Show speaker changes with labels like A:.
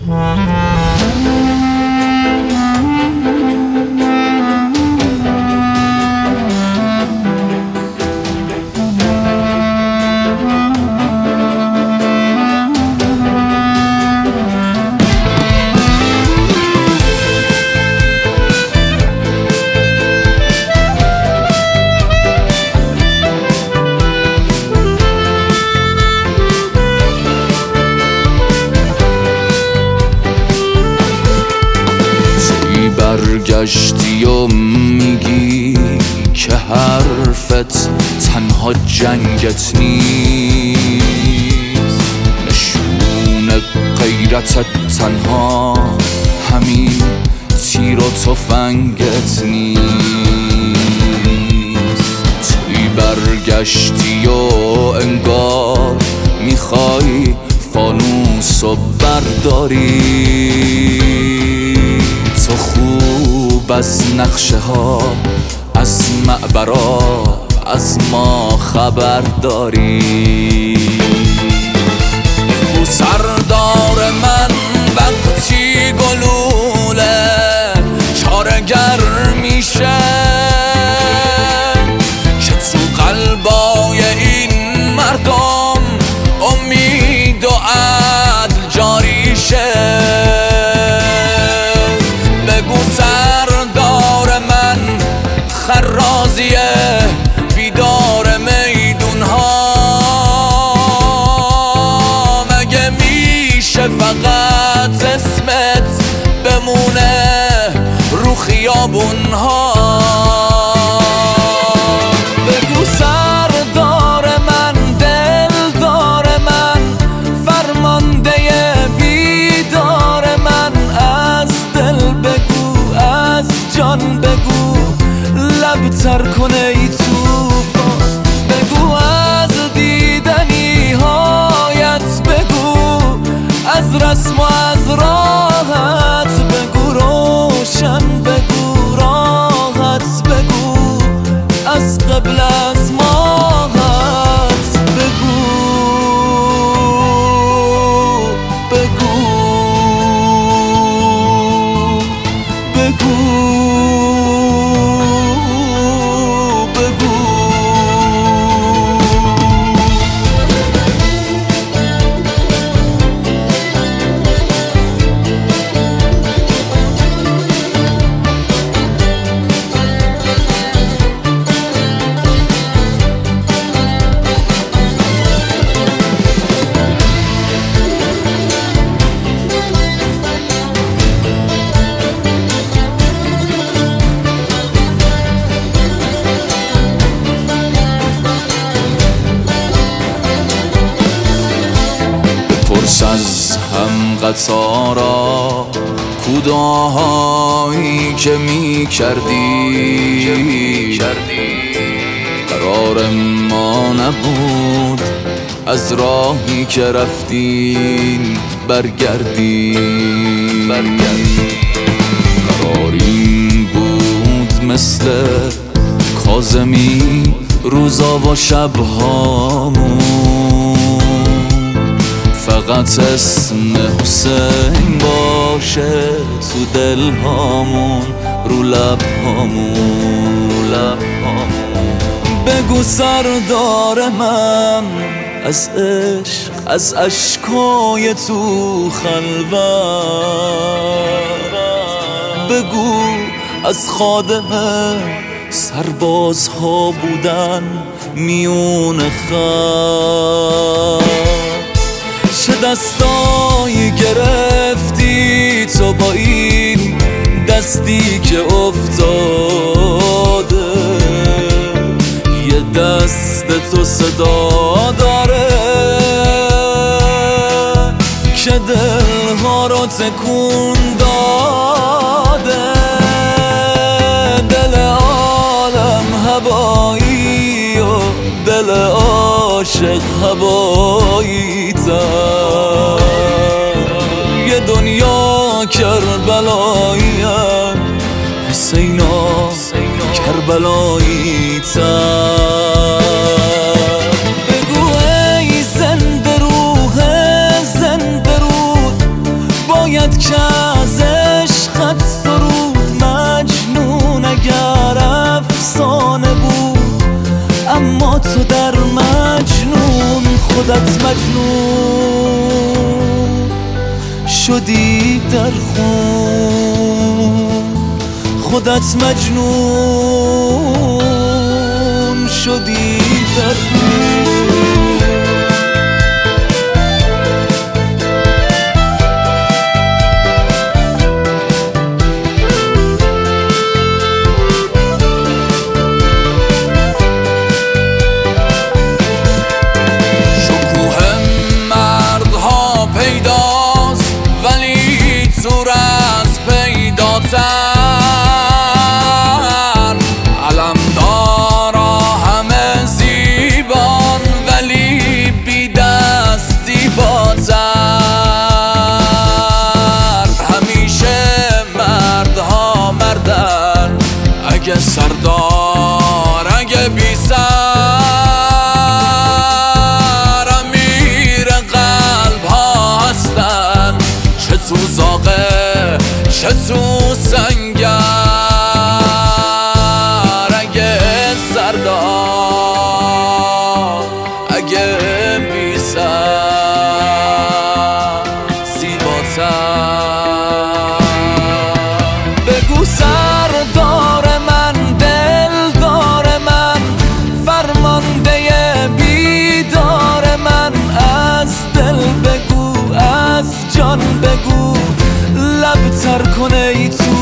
A: برگشتی و میگی که حرفت تنها جنگت نیست، نشون غیرتت تنها همین تیر و تفنگت نیست. توی برگشتی و انگار میخوای فانوس و برداری، تو خوب از نقشه ها، از معبرا، از ما خبر داری. بگو سردار من وقتی گلوله چارگر میشه که تو قلبای این مردم امید و عدل جاری شه. خرازیه بیدار میدون ها، مگه میشه فقط اسمت بمونه رو خیابون ها؟ بگو سردار من، دلدار من، فرمانده بیدار من، از دل بگو، از جان بگو، لب تر کنه ای توفان بگو، از دیدنی هایت بگو، از رسم و از راحت بگو، روشن بگو، راحت بگو، از قبل از ماهت بگو، بگو، بگو. پرس از هم قطارا کوداهایی که می کردی، قرار ما نبود از راهی که رفتین برگردی. قرار این بود مثل کاظمی روزا و شبهامون، فقط اسم حسین باشه تو دل هامون، رو لب هامون. بگو سردار من، از عشق، از اشکای تو خلوت بگو، از خادم سربازها بودن میون خط، چه دستایی گرفتی تو با این دستی که افتاده، یه دست تو صدا داره که دلها رو تکون داده. دل عالم هوایی و دل عاشق هوایی تر، یه دنیا کربلایی حسینا کربلایی تر. بگو ای زنده روح زنده رود، باید اومد که از عشقت سرود مجنون اگر افسانه بود، اما تو در مجنون خودت مجنون شدی در خون، خودت مجنون شدی در خون.
B: علمدارا همه زیبان ولی بی دست زیباتر. همیشه مردها مردن اگه سردار اگه بی سر، امیر قلب ها هستن چه تو زاغه چه تو سنگر. اگه سردار اگه بی سر زیباتر.
A: بگو سردار من دلدار من، فرمانده بیدار من، از دل بگو از جان بگو، لب تر کنه ای تو